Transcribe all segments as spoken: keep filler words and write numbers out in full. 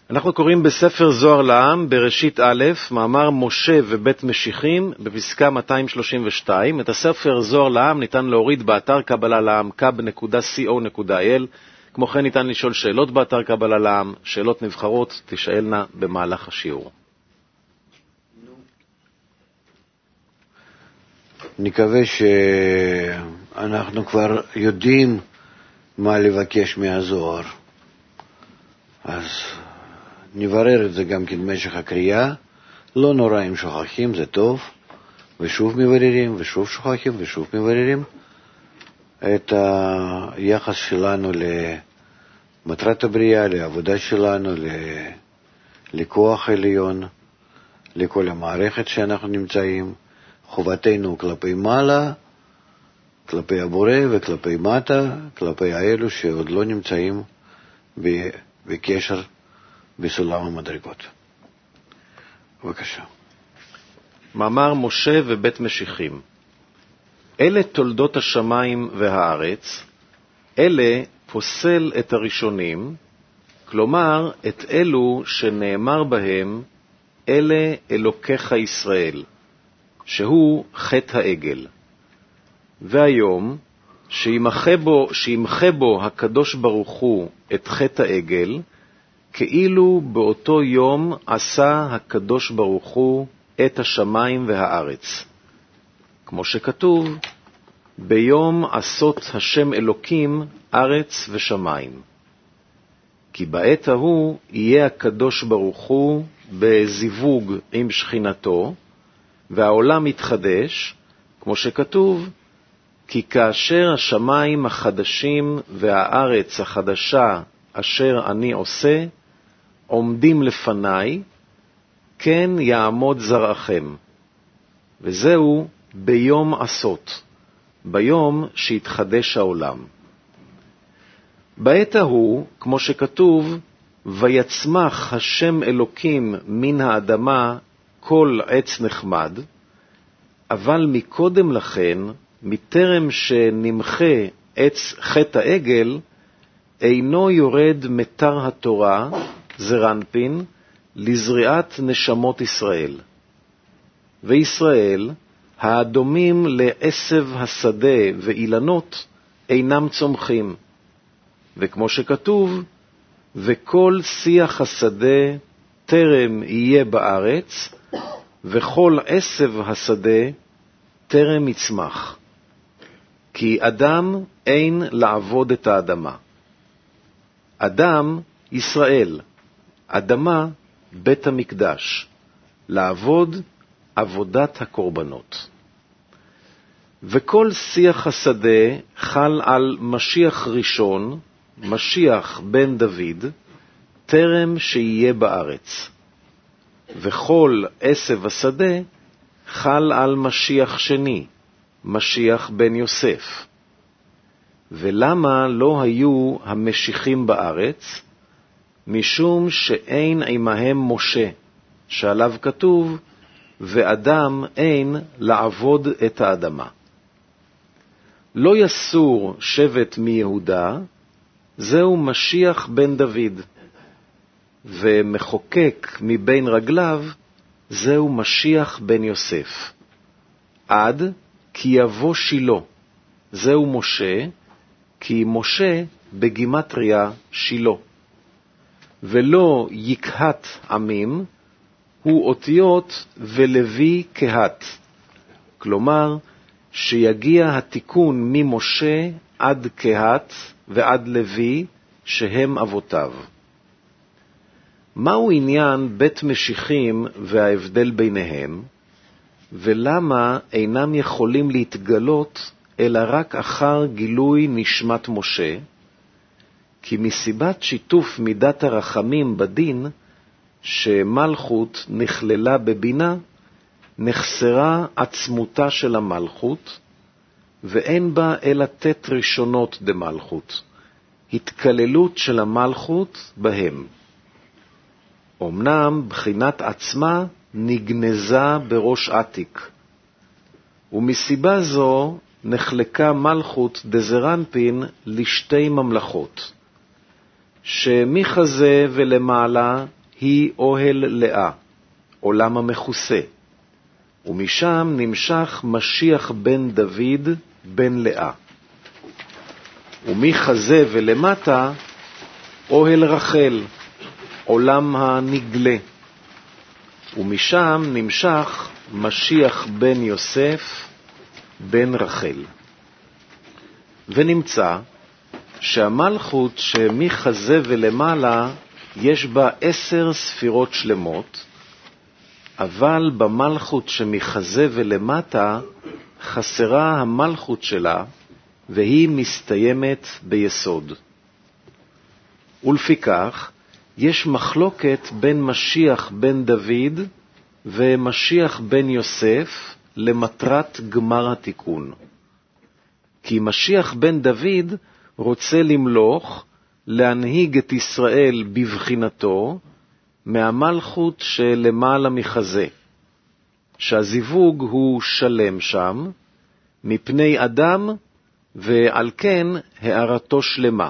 אנחנו קוראים בספר זוהר לעם, בראשית א', מאמר משה ובית משיחים, בפסקה מאתיים שלושים ושתיים. את הספר זוהר לעם ניתן להוריד באתר קבלה לעם, קב נקודה סי או נקודה איי אל. כמו כן ניתן לשאול שאלות באתר קבלה לעם, שאלות נבחרות תשאלנה במהלך השיעור. נקווה שאנחנו כבר יודעים מה לבקש מהזוהר. אז נברר את זה גם כן במשך הקריאה. לא נורא אם שוכחים, זה טוב. ושוב מבררים, ושוב שוכחים, ושוב מבררים. את היחס שלנו למטרת הבריאה, לעבודה שלנו, לכוח עליון, לכל המערכת שאנחנו נמצאים. חובתנו כלפי מעלה, כלפי הבורא וכלפי מטה, כלפי האלו שעוד לא נמצאים בקשר בסולם המדרגות. בבקשה. מאמר משה ובית משיחים. אלה תולדות השמיים והארץ, אלה פוסל את הראשונים, כלומר את אלו שנאמר בהם, אלה אלוקיך ישראל, שהוא חטא העגל. והיום, שימחה בו, שימחה בו הקדוש ברוך הוא את חטא העגל, כאילו באותו יום עשה הקדוש ברוך הוא את השמיים והארץ. כמו שכתוב, ביום עשות השם אלוקים ארץ ושמיים. כי בעת ההוא יהיה הקדוש ברוך הוא בזיווג עם שכינתו, והעולם יתחדש, כמו שכתוב, כי כאשר השמיים החדשים והארץ החדשה אשר אני עושה, עומדים לפניי, כן יעמוד זרעכם. וזהו ביום עשות, ביום שיתחדש העולם. בעת ההוא, כמו שכתוב, ויצמח השם אלוקים מן האדמה כל עץ נחמד, אבל מקודם לכן, מטרם שנמחה עץ חטא העגל, אינו יורד מטר התורה, זרנפין, לזריעת נשמות ישראל. וישראל, האדומים לעשב השדה ואילנות, אינם צומחים. וכמו שכתוב, וכל שיח השדה טרם יהיה בארץ, וכל עשב השדה טרם יצמח. כי אדם אין לעבוד את האדמה. אדם ישראל, אדמה בית המקדש, לעבוד עבודת הקורבנות. וכל שיח השדה חל על משיח ראשון, משיח בן דוד, טרם שיהיה בארץ. וכל עשב השדה חל על משיח שני, משיח בן יוסף. ולמה לא היו המשיחים בארץ? משום שאין עמהם משה, שעליו כתוב, ואדם אין לעבוד את האדמה. לא יסור שבט מיהודה, זהו משיח בן דוד. ומחוקק מבין רגליו, זהו משיח בן יוסף. עד כי יבוא שילה, זהו משה, כי משה בגימטריה שילה. ולא יקהת עמים, הוא אותיות ולוי קהת. כלומר, שיגיע התיקון ממשה עד קהת ועד לוי, שהם אבותיו. מהו עניין בית משיחים וההבדל ביניהם, ולמה אינם יכולים להתגלות אלא רק אחר גילוי נשמת משה? כי מסיבת שיתוף מידת הרחמים בדין, שמלכות נכללה בבינה, נחסרה עצמותה של המלכות, ואין בה אלא תת ראשונות דמלכות, התקללות של המלכות בהם. אמנם בחינת עצמה נגנזה בראש עתיק, ומסיבה זו נחלקה מלכות דזרנפין לשתי ממלכות, שמחזה ולמעלה היא אוהל לאה, עולם המכוסה, ומשם נמשך משיח בן דוד בן לאה. ומחזה ולמטה אוהל רחל, עולם הנגלה, ומשם נמשך משיח בן יוסף בן רחל. ונמצא שהמלכות שמחזה ולמעלה יש בה עשר ספירות שלמות, אבל במלכות שמחזה ולמטה חסרה המלכות שלה, והיא מסתיימת ביסוד. ולפיכך יש מחלוקת בין משיח בן דוד ומשיח בן יוסף למטרת גמר התיקון. כי משיח בן דוד רוצה למלוך, להנהיג את ישראל בבחינתו, מהמלכות שלמעלה מחזה, שהזיווג הוא שלם שם, מפני אדם, ועל כן הערתו שלמה.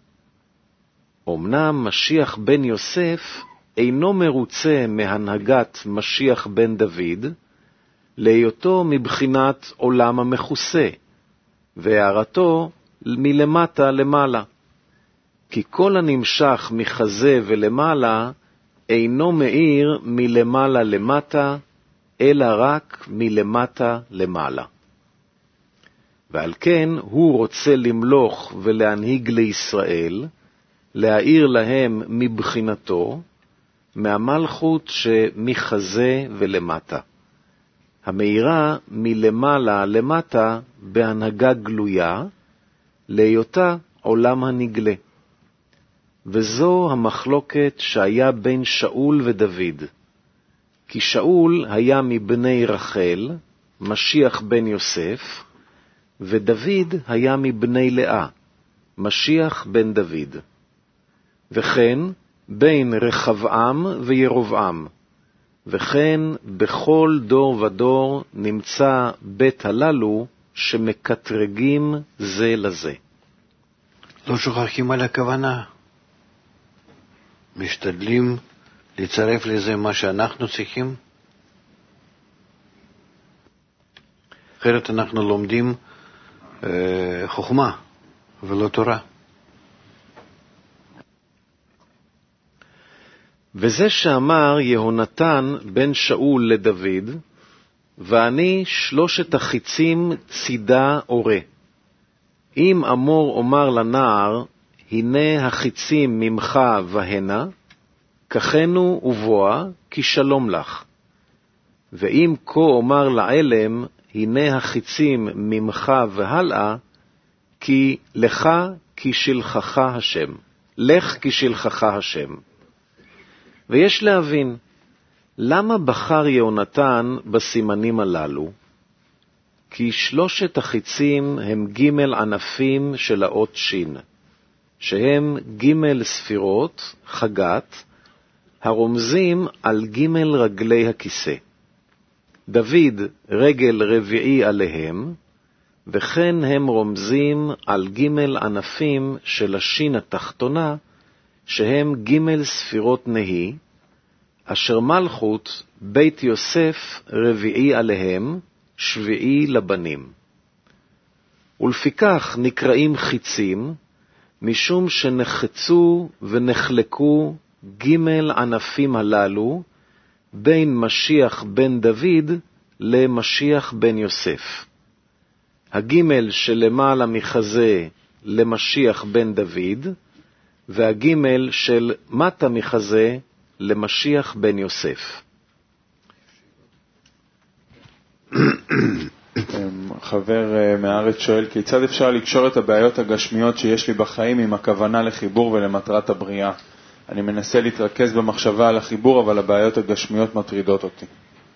אמנם משיח בן יוסף אינו מרוצה מהנהגת משיח בן דוד, להיותו מבחינת עולם המכוסה, והערתו מלמטה למעלה. כי כל הנמשך מחזה ולמעלה אינו מאיר מלמעלה למטה, אלא רק מלמטה למעלה. ועל כן הוא רוצה למלוך ולהנהיג לישראל, להאיר להם מבחינתו, מהמלכות שמחזה ולמטה, המאירה מלמעלה למטה בהנהגה גלויה, להיותה עולם הנגלה. וזו המחלוקת שהיה בין שאול ודוד. כי שאול היה מבני רחל, משיח בן יוסף, ודוד היה מבני לאה, משיח בן דוד. וכן בין רחבעם וירובעם, וכן בכל דור ודור נמצא בית הללו שמקטרגים זה לזה. לא שוכחים על הכוונה. משתדלים לצרף לזה מה שאנחנו צריכים. אחרת אנחנו לומדים אה, חוכמה ולא תורה. וזה שאמר יהונתן בן שאול לדוד, ואני שלושת החיצים צידה אורה. אם אמור אומר לנער, הנה החיצים ממך והנה, כחנו ובואה, כי שלום לך. ואם כה אומר לעלם, הנה החיצים ממך והלאה, כי לך כי שלחך השם. לך כי שלחך השם. ויש להבין, למה בחר יהונתן בסימנים הללו? כי שלושת החיצים הם ג' ענפים של האות שין, שהם ג' ספירות, חגת, הרומזים על ג' רגלי הכיסא. דוד רגל רביעי עליהם, וכן הם רומזים על ג' ענפים של השין התחתונה, שהם ג' ספירות נהי, אשר מלכות בית יוסף רביעי עליהם, שביעי לבנים. ולפיכך נקראים חיצים, משום שנחצו ונחלקו ג' ענפים הללו, בין משיח בן דוד למשיח בן יוסף. הגימל שלמעלה מחזה למשיח בן דוד, והגימל של מטה מחזה למשיח בן יוסף. חבר מהארץ שואל, כיצד אפשר לקשור את הבעיות הגשמיות שיש לי בחיים עם הכוונה לחיבור ולמטרת הבריאה? אני מנסה להתרכז במחשבה על החיבור, אבל הבעיות הגשמיות מטרידות אותי.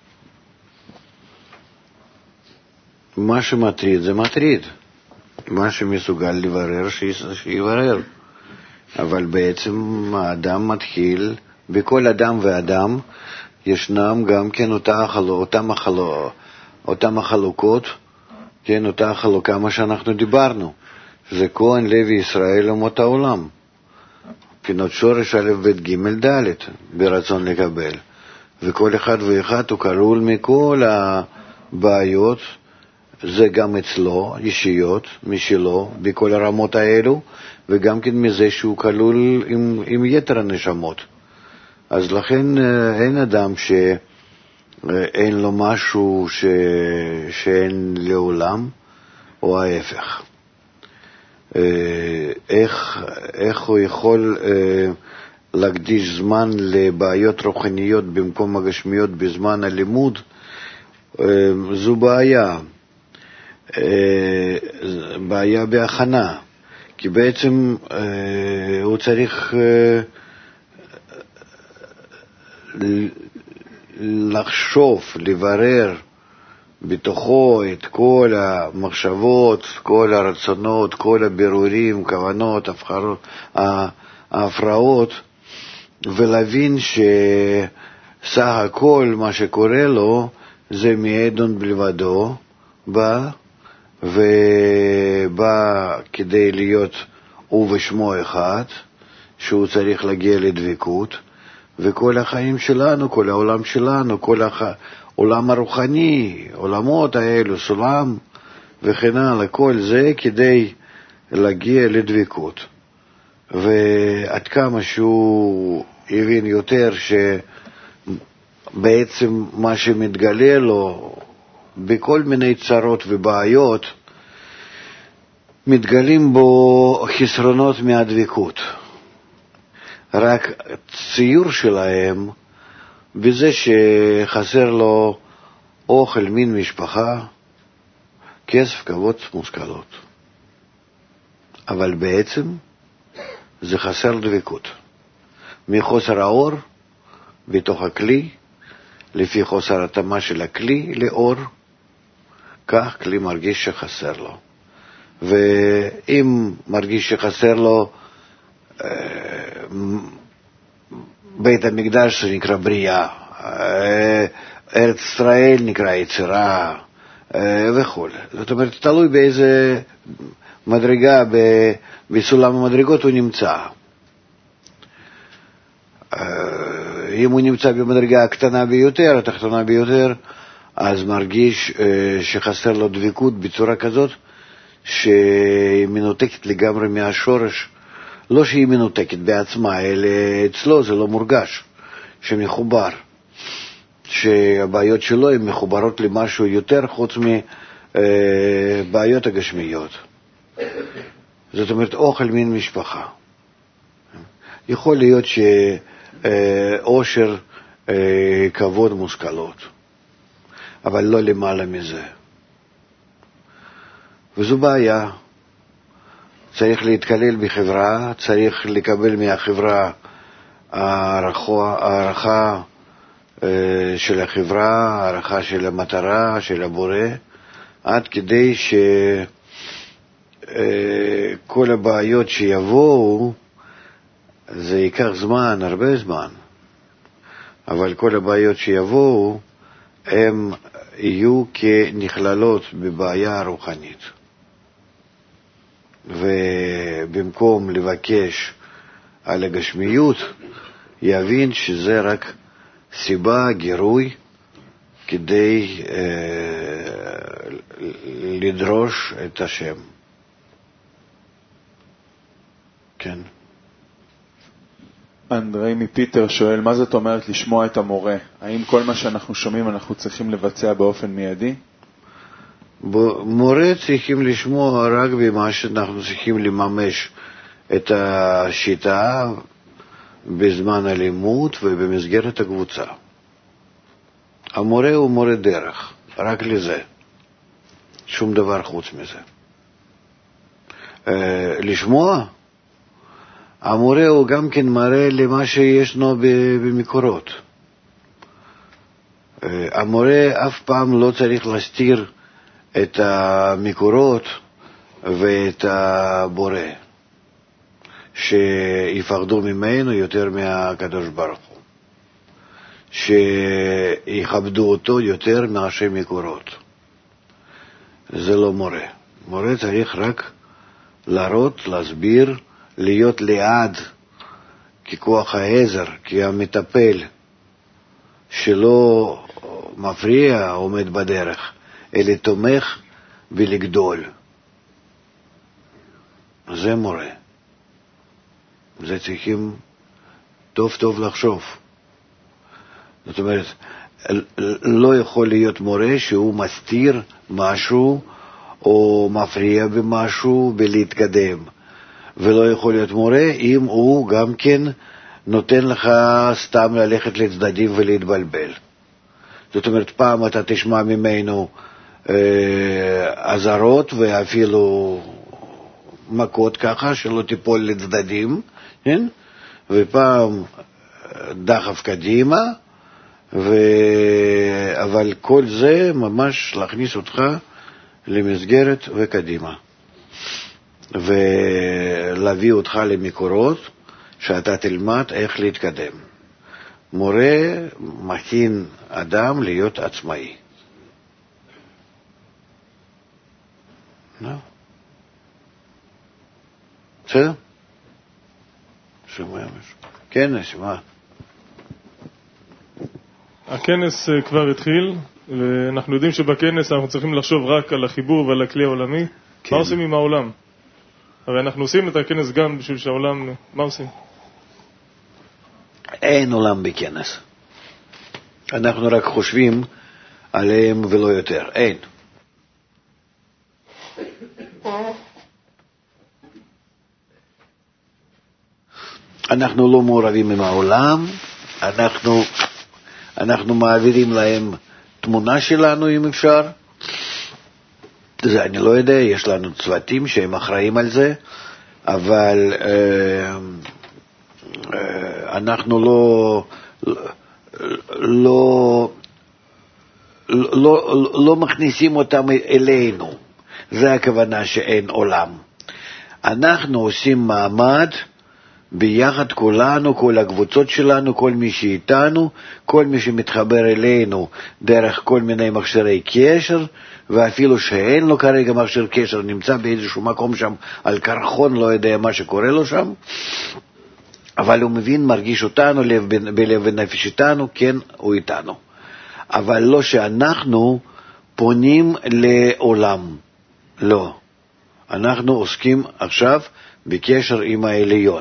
מה שמטריד זה מטריד. מה שמסוגל לברר, שיברר. אבל בעצם האדם מתחיל, בכל אדם ואדם ישנם גם כן אותה החלוקות, אותם החלוקות, אותם החלוקות, כן, אותה החלוקה מה שאנחנו דיברנו. זה כהן לוי ישראל אומות העולם. בחינות שורש א' ב' ג' ד' ברצון לקבל, וכל אחד ואחד הוא כלול מכל הבעיות, זה גם אצלו, אישיות, משלו, בכל הרמות האלו, וגם כן מזה שהוא כלול עם, עם יתר הנשמות. אז לכן אין אדם שאין לו משהו ש... שאין לעולם, או ההפך. איך, איך הוא יכול להקדיש זמן לבעיות רוחניות במקום הגשמיות בזמן הלימוד? זו בעיה. בעיה בהכנה, כי בעצם הוא צריך לחשוב, לברר בתוכו את כל המחשבות, כל הרצונות, כל הבירורים, כוונות, ההפרעות, ולהבין שסך הכל מה שקורה לו זה מאדון בלבדו, בא ובא כדי להיות הוא ושמו אחד, שהוא צריך להגיע לדבקות, וכל החיים שלנו, כל העולם שלנו, כל העולם הרוחני, עולמות האלו, סולם וכן הלאה, כל זה כדי להגיע לדבקות. ועד כמה שהוא הבין יותר שבעצם מה שמתגלה לו בכל מיני צרות ובעיות, מתגלים בו חסרונות מהדבקות. רק ציור שלהם בזה שחסר לו אוכל, מין משפחה, כסף, כבוד, מושכלות. אבל בעצם זה חסר דבקות. מחוסר האור בתוך הכלי, לפי חוסר התאמה של הכלי לאור, כך כלי מרגיש שחסר לו. ואם מרגיש שחסר לו בית המקדש, זה נקרא בריאה, ארץ ישראל נקרא יצירה וכו'. זאת אומרת, תלוי באיזה מדרגה בסולם המדרגות הוא נמצא. אם הוא נמצא במדרגה הקטנה ביותר, התחתונה ביותר, אז מרגיש שחסר לו דבקות בצורה כזאת שהיא מנותקת לגמרי מהשורש. לא שהיא מנותקת בעצמה, אלא אצלו זה לא מורגש, שמחובר, שהבעיות שלו הן מחוברות למשהו יותר חוץ מבעיות הגשמיות. זאת אומרת, אוכל מין משפחה. יכול להיות שאושר, כבוד, מושכלות, אבל לא למעלה מזה. וזו בעיה. צריך להתקלל בחברה, צריך לקבל מהחברה הערכה של החברה, הערכה של המטרה, של הבורא, עד כדי שכל הבעיות שיבואו, זה ייקח זמן, הרבה זמן, אבל כל הבעיות שיבואו, הם יהיו כנכללות בבעיה הרוחנית. ובמקום לבקש על הגשמיות, יבין שזה רק סיבה, גירוי, כדי אה, לדרוש את השם. כן. אנדרי מפיטר שואל, מה זאת אומרת לשמוע את המורה? האם כל מה שאנחנו שומעים אנחנו צריכים לבצע באופן מיידי? מורה צריכים לשמוע רק במה שאנחנו צריכים לממש את השיטה בזמן הלימוד ובמסגרת הקבוצה. המורה הוא מורה דרך, רק לזה. שום דבר חוץ מזה. לשמוע, המורה הוא גם כן מראה למה שישנו במקורות. המורה אף פעם לא צריך להסתיר את המקורות ואת הבורא, שיפחדו ממנו יותר מהקדוש ברוך הוא, שיכבדו אותו יותר מאנשי מקורות. זה לא מורה. מורה צריך רק להראות, להסביר, להיות ליד ככוח העזר, כמטפל שלא מפריע, עומד בדרך, אלא תומך ולגדול. זה מורה. זה צריכים טוב טוב לחשוב. זאת אומרת, לא יכול להיות מורה שהוא מסתיר משהו או מפריע במשהו ולהתקדם. ולא יכול להיות מורה אם הוא גם כן נותן לך סתם ללכת לצדדים ולהתבלבל. זאת אומרת, פעם אתה תשמע ממנו עזרות ואפילו מכות ככה, שלא תיפול לצדדים, כן? ופעם דחף קדימה, ו... אבל כל זה ממש להכניס אותך למסגרת וקדימה. ולהביא אותך למקורות שאתה תלמד איך להתקדם. מורה מכין אדם להיות עצמאי. לא. בסדר? שומע משהו? כן, נשמע. הכנס כבר התחיל, ואנחנו יודעים שבכנס אנחנו צריכים לחשוב רק על החיבור ועל הכלי העולמי. כן. מה עושים עם העולם? הרי אנחנו עושים את הכנס גם בשביל שהעולם... מה עושים? אין עולם בכנס. אנחנו רק חושבים עליהם ולא יותר. אין. אנחנו לא מעורבים עם העולם, אנחנו, אנחנו מעבירים להם תמונה שלנו אם אפשר. זה אני לא יודע, יש לנו צוותים שהם אחראים על זה, אבל אה, אה, אנחנו לא, לא, לא, לא, לא מכניסים אותם אלינו. זה הכוונה שאין עולם. אנחנו עושים מעמד ביחד כולנו, כל הקבוצות שלנו, כל מי שאיתנו, כל מי שמתחבר אלינו דרך כל מיני מכשירי קשר, ואפילו שאין לו כרגע מכשיר קשר, נמצא באיזשהו מקום שם על קרחון, לא יודע מה שקורה לו שם, אבל הוא מבין, מרגיש אותנו, לב, בלב ונפש איתנו, כן, הוא איתנו. אבל לא שאנחנו פונים לעולם, לא. אנחנו עוסקים עכשיו בקשר עם העליון.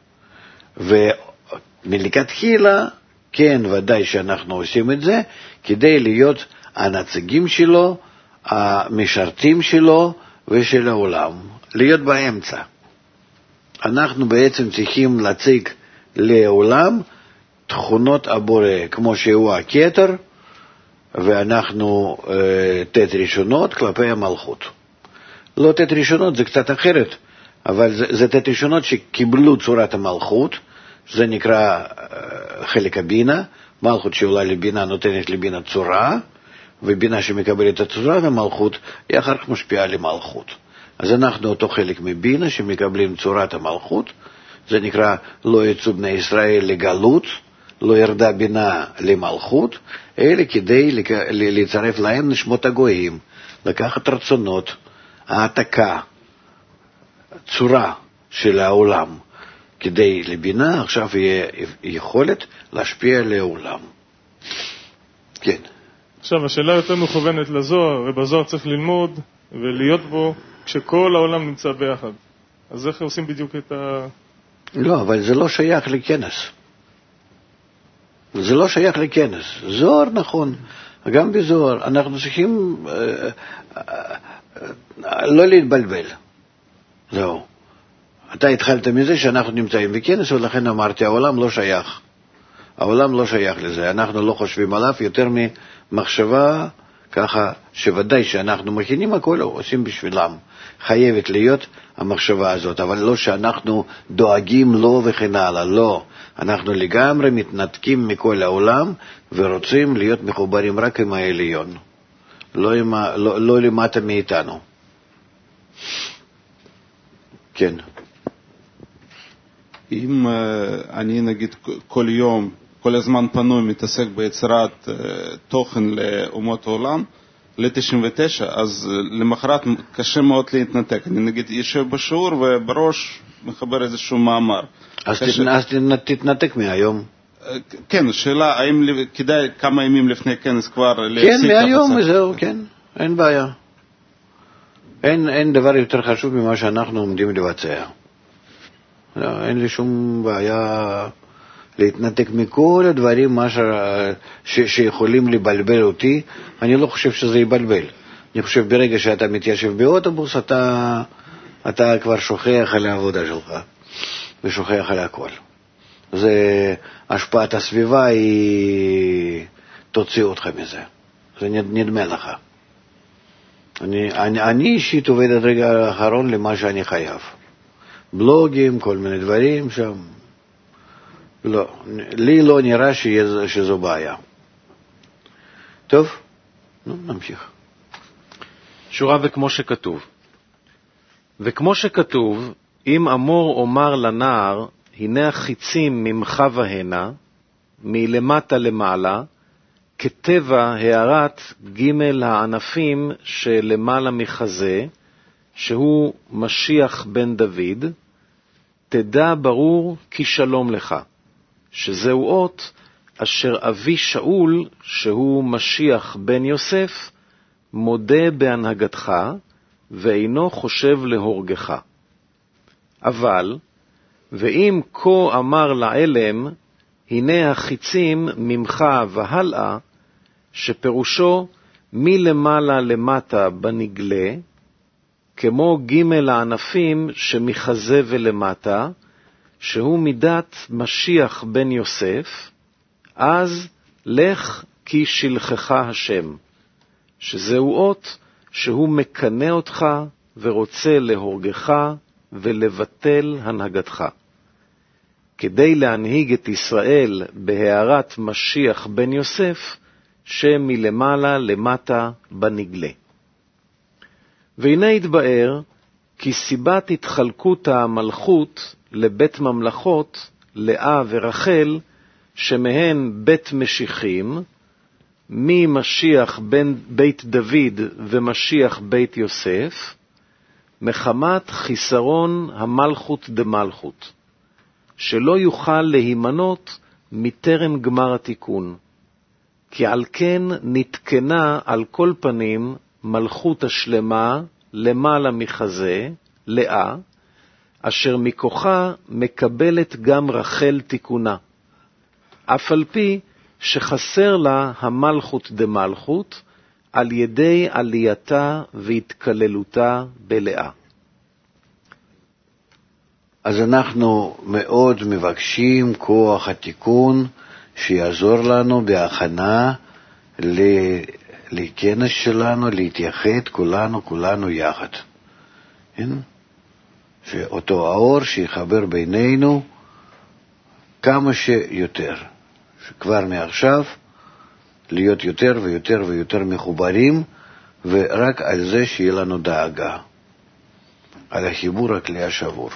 ומלכתחילה, כן, ודאי שאנחנו עושים את זה, כדי להיות הנציגים שלו, המשרתים שלו ושל העולם, להיות באמצע. אנחנו בעצם צריכים להציג לעולם תכונות הבורא, כמו שהוא הכתר, ואנחנו אה, תת ראשונות כלפי המלכות. לא תת ראשונות, זה קצת אחרת, אבל זה, זה תת ראשונות שקיבלו צורת המלכות, זה נקרא אה, חלק הבינה, מלכות שעולה לבינה נותנת לבינה צורה, ובינה שמקבלת את הצורה והמלכות היא אחר כך משפיעה למלכות. אז אנחנו אותו חלק מבינה שמקבלים צורת המלכות, זה נקרא לא יצאו בני ישראל לגלות, לא ירדה בינה למלכות, אלא כדי לצרף להם נשמות הגויים, לקחת רצונות, העתקה, צורה של העולם, כדי לבינה עכשיו יהיה יכולת להשפיע לעולם. כן. עכשיו, השאלה יותר מכוונת לזוהר, ובזוהר צריך ללמוד ולהיות בו כשכל העולם נמצא ביחד. אז איך עושים בדיוק את ה... לא, אבל זה לא שייך לכנס. זה לא שייך לכנס. זוהר נכון, גם בזוהר. אנחנו צריכים אה, אה, לא להתבלבל. זהו. אתה התחלת מזה שאנחנו נמצאים בכנס, ולכן אמרתי, העולם לא שייך. העולם לא שייך לזה. אנחנו לא חושבים עליו יותר ממחשבה, ככה שוודאי שאנחנו מכינים הכל, עושים בשבילם. חייבת להיות המחשבה הזאת, אבל לא שאנחנו דואגים לו וכן הלאה, לא. אנחנו לגמרי מתנתקים מכל העולם, ורוצים להיות מחוברים רק עם העליון. לא, עם ה... לא, לא למטה מאיתנו. כן. אם אני נגיד כל יום, כל הזמן פנוי מתעסק ביצירת תוכן לאומות העולם, ל-תשעים ותשע, אז למחרת קשה מאוד להתנתק. אני נגיד יושב בשיעור ובראש מחבר איזשהו מאמר. אז תתנתק מהיום. כן, שאלה, האם כדאי כמה ימים לפני כנס כבר להפסיק? כן, מהיום, זהו, כן, אין בעיה. אין, אין דבר יותר חשוב ממה שאנחנו עומדים לבצע. לא, אין לי שום בעיה להתנתק מכל הדברים מה ש... ש... שיכולים לבלבל אותי. אני לא חושב שזה יבלבל. אני חושב ברגע שאתה מתיישב באוטובוס, אתה, אתה כבר שוכח על העבודה שלך, ושוכח על הכל. זה, השפעת הסביבה היא תוציא אותך מזה. זה נדמה לך. אני, אני, אני אישית עובד עד רגע האחרון למה שאני חייב. בלוגים, כל מיני דברים שם. לא, לי לא נראה שזו, שזו בעיה. טוב, נו, נמשיך. שורה וכמו שכתוב. וכמו שכתוב, אם אמור אומר לנער, הנה החיצים ממך והנה, מלמטה למעלה, כטבע הערת ג' הענפים שלמעלה מחזה, שהוא משיח בן דוד, תדע ברור כי שלום לך, שזהו אות אשר אבי שאול, שהוא משיח בן יוסף, מודה בהנהגתך, ואינו חושב להורגך. אבל, ואם כה אמר לעלם, הנה החיצים ממך והלאה, שפירושו מלמעלה למטה בנגלה, כמו ג' הענפים שמחזה ולמטה, שהוא מידת משיח בן יוסף, אז לך כי שלחך השם, שזהו אות שהוא מקנה אותך ורוצה להורגך ולבטל הנהגתך. כדי להנהיג את ישראל בהערת משיח בן יוסף, שמלמעלה למטה בנגלה. והנה התבאר כי סיבת התחלקות המלכות לבית ממלכות, לאה ורחל, שמהן בית משיחים, ממשיח בן בית דוד ומשיח בית יוסף, מחמת חיסרון המלכות דמלכות, שלא יוכל להימנות מטרם גמר התיקון. כי על כן נתקנה על כל פנים מלכות השלמה למעלה מחזה, לאה, אשר מכוחה מקבלת גם רחל תיקונה, אף על פי שחסר לה המלכות דמלכות, על ידי עלייתה והתקללותה בלאה. אז אנחנו מאוד מבקשים כוח התיקון שיעזור לנו בהכנה לכנס שלנו, להתייחד כולנו, כולנו יחד. כן? שאותו האור שיחבר בינינו כמה שיותר. שכבר מעכשיו להיות יותר ויותר ויותר מחוברים, ורק על זה שיהיה לנו דאגה. על החיבור הכלי השבור.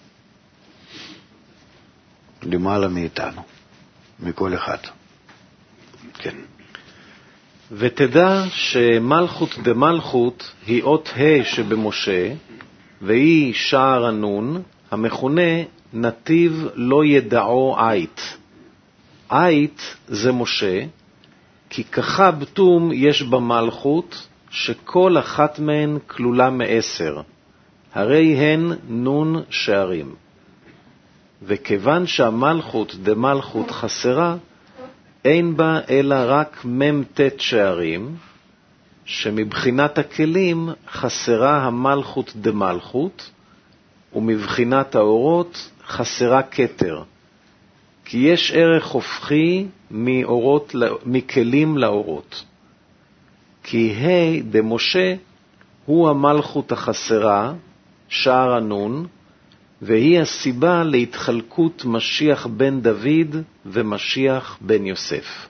למעלה מאיתנו. מכל אחד. כן. ותדע שמלכות דמלכות היא אות ה' שבמשה, והיא שער הנון, המכונה נתיב לא ידעו עית. עית זה משה, כי ככה בתום יש במלכות, שכל אחת מהן כלולה מעשר, הרי הן נון שערים. וכיוון שהמלכות דמלכות חסרה, אין בה אלא רק ממתת שערים, שמבחינת הכלים חסרה המלכות דמלכות, ומבחינת האורות חסרה כתר, כי יש ערך הופכי מאורות, מכלים לאורות. כי ה' דמשה הוא המלכות החסרה, שער הנון, והיא הסיבה להתחלקות משיח בן דוד ומשיח בן יוסף.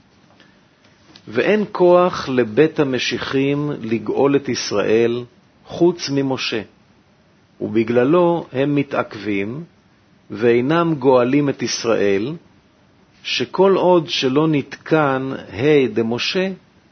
ואין כוח לבית המשיחים לגאול את ישראל חוץ ממשה, ובגללו הם מתעכבים ואינם גואלים את ישראל, שכל עוד שלא נתקן ה' דמשה,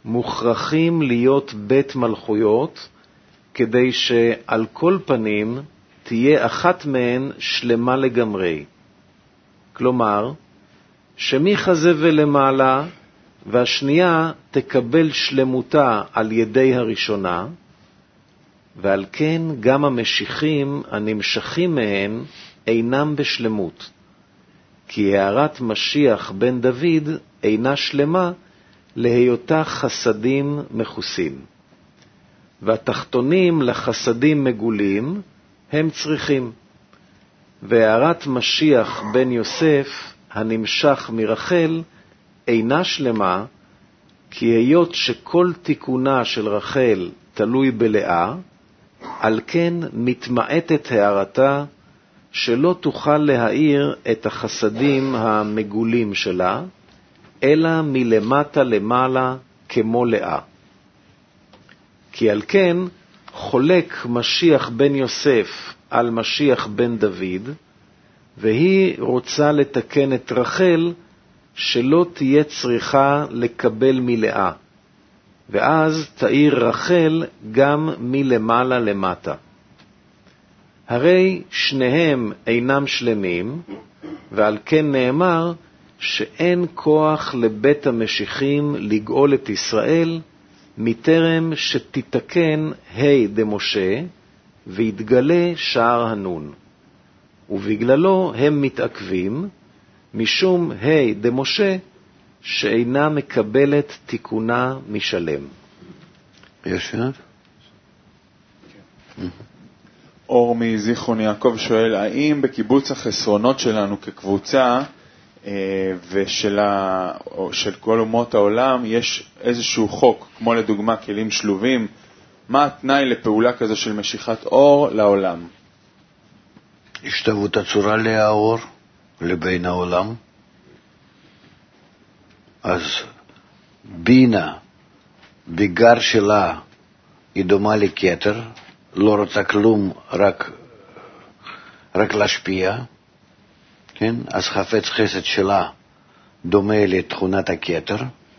מוכרחים להיות בית מלכויות, כדי שעל כל פנים תהיה אחת מהן שלמה לגמרי. כלומר, שמחזה ולמעלה, והשנייה תקבל שלמותה על ידי הראשונה, ועל כן גם המשיחים הנמשכים מהן אינם בשלמות. כי הערת משיח בן דוד אינה שלמה להיותה חסדים מכוסים. והתחתונים לחסדים מגולים הם צריכים. והערת משיח בן יוסף הנמשך מרחל אינה שלמה, כי היות שכל תיקונה של רחל תלוי בלאה, על כן מתמעטת הערתה, שלא תוכל להאיר את החסדים המגולים שלה, אלא מלמטה למעלה כמו לאה. כי על כן חולק משיח בן יוסף על משיח בן דוד, והיא רוצה לתקן את רחל, שלא תהיה צריכה לקבל מלאה, ואז תאיר רחל גם מלמעלה למטה. הרי שניהם אינם שלמים, ועל כן נאמר שאין כוח לבית המשיחים לגאול את ישראל, מטרם שתתקן ה' דמשה, ויתגלה שער הנון. ובגללו הם מתעכבים, משום ה' דמשה, שאינה מקבלת תיקונה משלם. יש שאלות? אור מזיכרון יעקב שואל, האם בקיבוץ החסרונות שלנו כקבוצה ושל ה... של כל אומות העולם יש איזשהו חוק, כמו לדוגמה כלים שלובים, מה התנאי לפעולה כזו של משיכת אור לעולם? השתוות הצורה לאור לבין העולם. אז בינה בגר שלה היא דומה לכתר, לא רוצה כלום, רק, רק להשפיע, כן? אז חפץ חסד שלה דומה לתכונת הכתר,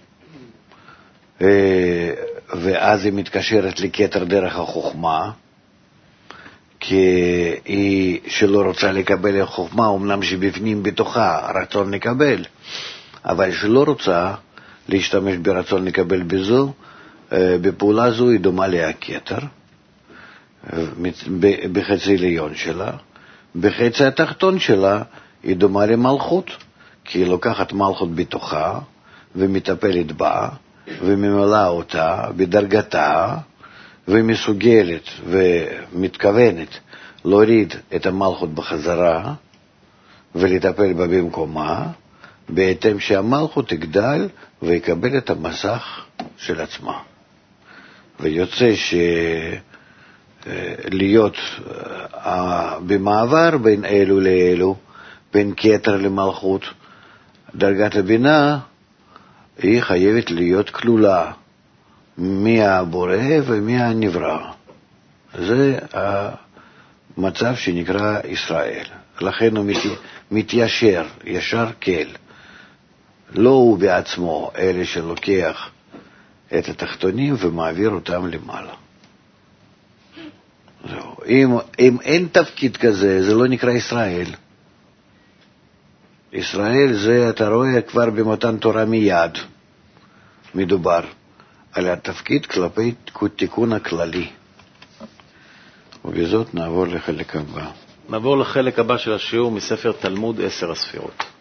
ואז היא מתקשרת לכתר דרך החוכמה, כי היא שלא רוצה לקבל את החוכמה, אמנם שבפנים בתוכה רצון לקבל, אבל שלא רוצה להשתמש ברצון לקבל בזו, בפעולה זו היא דומה להכתר, בחצי עליון שלה. בחצי התחתון שלה היא דומה למלכות, כי היא לוקחת מלכות בתוכה ומטפלת בה וממלאה אותה בדרגתה, ומסוגלת ומתכוונת להוריד את המלכות בחזרה ולטפל בה במקומה, בהתאם שהמלכות תגדל ויקבל את המסך של עצמה. ויוצא שלהיות במעבר בין אלו לאלו, בין כתר למלכות, דרגת הבינה היא חייבת להיות כלולה מהבורא ומהנברא. זה המצב שנקרא ישראל. לכן הוא מתיישר, ישר כל. לא הוא בעצמו, אלה שלוקח את התחתונים ומעביר אותם למעלה. זהו. אם, אם אין תפקיד כזה, זה לא נקרא ישראל. ישראל זה, אתה רואה, כבר במתן תורה מיד מדובר על התפקיד כלפי תיקון הכללי. ובזאת נעבור לחלק הבא. נעבור לחלק הבא של השיעור מספר תלמוד עשר הספירות.